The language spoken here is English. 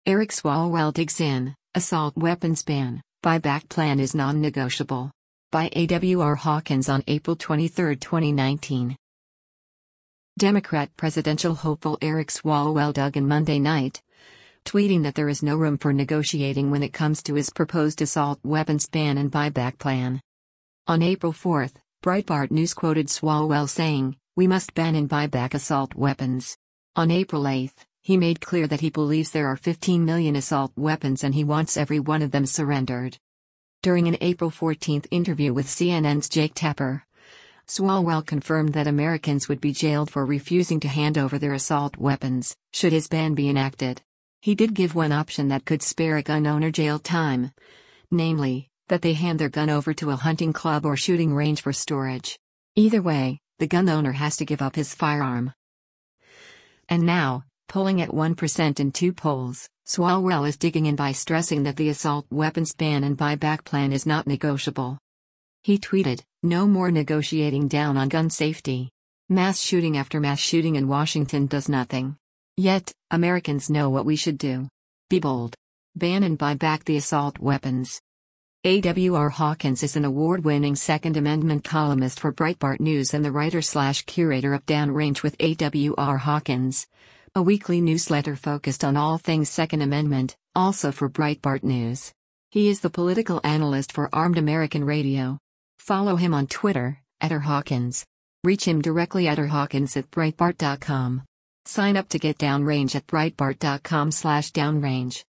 Eric Swalwell digs in, assault weapons ban, buyback plan is non-negotiable. By A.W.R. Hawkins on April 23, 2019. Democrat presidential hopeful Eric Swalwell dug in Monday night, tweeting that there is no room for negotiating when it comes to his proposed assault weapons ban and buyback plan. On April 4, Breitbart News quoted Swalwell saying, "We must ban and buy back assault weapons." On April 8, he made clear that he believes there are 15 million assault weapons and he wants every one of them surrendered. During an April 14 interview with CNN's Jake Tapper, Swalwell confirmed that Americans would be jailed for refusing to hand over their assault weapons, should his ban be enacted. He did give one option that could spare a gun owner jail time. Namely, that they hand their gun over to a hunting club or shooting range for storage. Either way, the gun owner has to give up his firearm. And now, polling at 1% in 2 polls, Swalwell is digging in by stressing that the assault weapons ban and buyback plan is not negotiable. He tweeted, "No more negotiating down on gun safety. Mass shooting after mass shooting in Washington does nothing. Yet, Americans know what we should do. Be bold. Ban and buy back the assault weapons." A.W.R. Hawkins is an award-winning Second Amendment columnist for Breitbart News and the writer/curator of Downrange with A.W.R. Hawkins, a weekly newsletter focused on all things Second Amendment, also for Breitbart News. He is the political analyst for Armed American Radio. Follow him on Twitter, @rhawkins. Reach him directly at rhawkins@breitbart.com. Sign up to get Downrange at breitbart.com/downrange.